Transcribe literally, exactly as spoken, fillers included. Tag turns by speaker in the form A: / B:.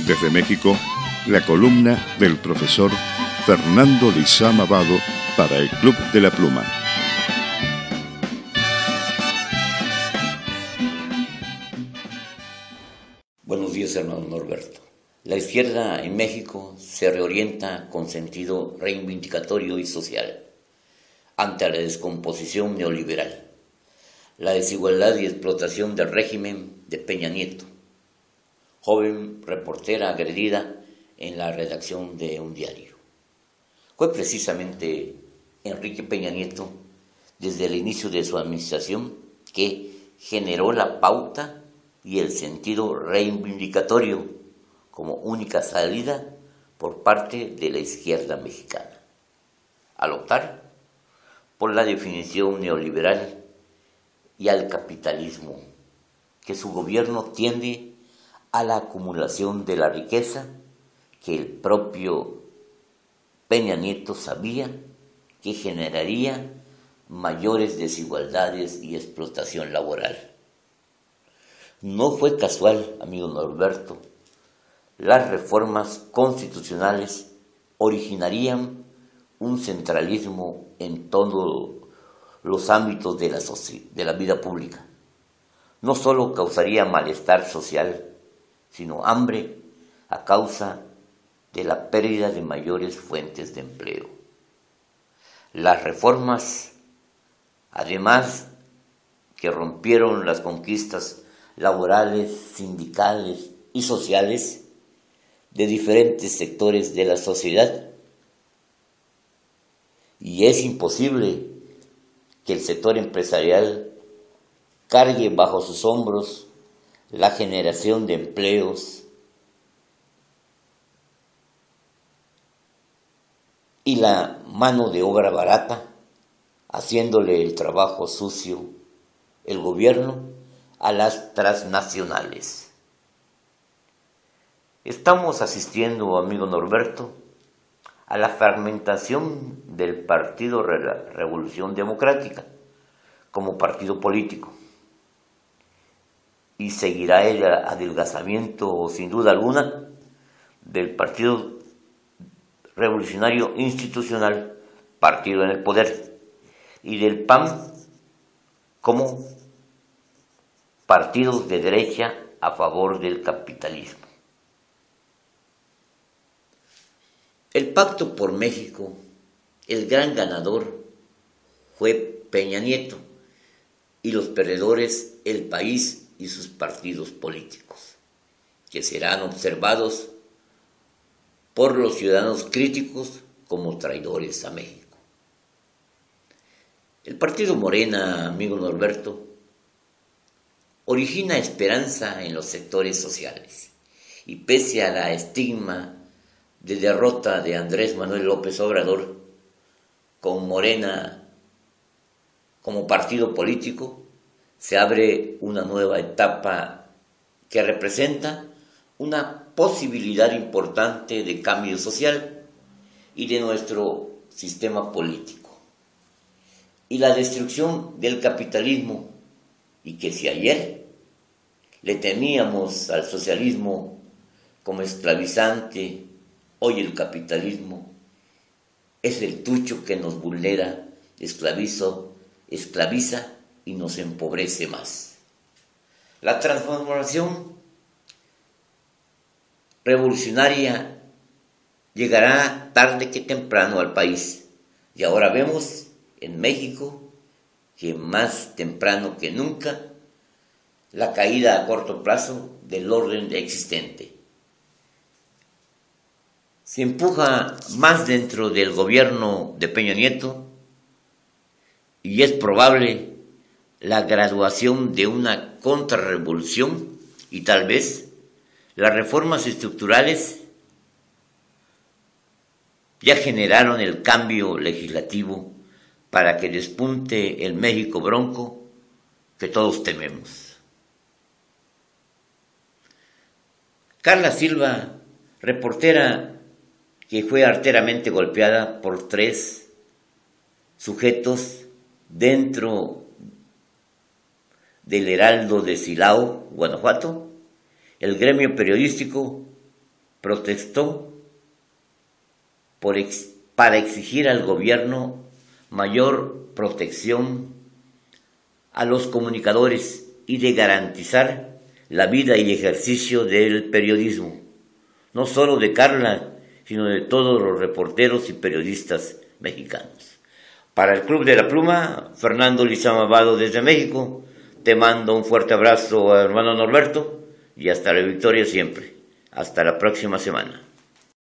A: Desde México, la columna del profesor Fernando Lizama Vado para el Club de la Pluma.
B: Buenos días, hermano Norberto. La izquierda en México se reorienta con sentido reivindicatorio y social ante la descomposición neoliberal, la desigualdad y explotación del régimen de Peña Nieto, joven reportera agredida en la redacción de un diario. Fue precisamente Enrique Peña Nieto, desde el inicio de su administración, que generó la pauta y el sentido reivindicatorio como única salida por parte de la izquierda mexicana, al optar por la definición neoliberal y al capitalismo, que su gobierno tiende a la acumulación de la riqueza que el propio Peña Nieto sabía que generaría mayores desigualdades y explotación laboral. No fue casual, amigo Norberto, las reformas constitucionales originarían un centralismo en todos los ámbitos de la, de la vida pública. No solo causaría malestar social, sino hambre a causa de la pérdida de mayores fuentes de empleo. Las reformas, además que rompieron las conquistas laborales, sindicales y sociales de diferentes sectores de la sociedad, y es imposible que el sector empresarial cargue bajo sus hombros la generación de empleos y la mano de obra barata, haciéndole el trabajo sucio el gobierno a las transnacionales. Estamos asistiendo, amigo Norberto, a la fragmentación del Partido Revolución Democrática como partido político, y seguirá el adelgazamiento, sin duda alguna, del Partido Revolucionario Institucional, partido en el poder, y del P A N como partidos de derecha a favor del capitalismo. El Pacto por México, el gran ganador fue Peña Nieto, y los perdedores el país y sus partidos políticos, que serán observados por los ciudadanos críticos como traidores a México. El partido Morena, amigo Norberto, origina esperanza en los sectores sociales, y pese a la estigma de derrota de Andrés Manuel López Obrador, con Morena como partido político, se abre una nueva etapa que representa una posibilidad importante de cambio social y de nuestro sistema político, y la destrucción del capitalismo, y que si ayer le temíamos al socialismo como esclavizante, hoy el capitalismo es el tucho que nos vulnera, esclavizo, esclaviza y nos empobrece más. La transformación revolucionaria llegará tarde que temprano al país, y ahora vemos en México que más temprano que nunca la caída a corto plazo del orden existente. Se empuja más dentro del gobierno de Peña Nieto, y es probable la graduación de una contrarrevolución, y tal vez las reformas estructurales ya generaron el cambio legislativo para que despunte el México bronco que todos tememos. Carla Silva, reportera que fue arteramente golpeada por tres sujetos dentro del Heraldo de Silao, Guanajuato, el gremio periodístico protestó por ex, para exigir al gobierno mayor protección a los comunicadores y de garantizar la vida y ejercicio del periodismo, no solo de Carla, sino de todos los reporteros y periodistas mexicanos. Para el Club de la Pluma, Fernando Lizama Vado desde México, te mando un fuerte abrazo, hermano Norberto, y hasta la victoria siempre. Hasta la próxima semana.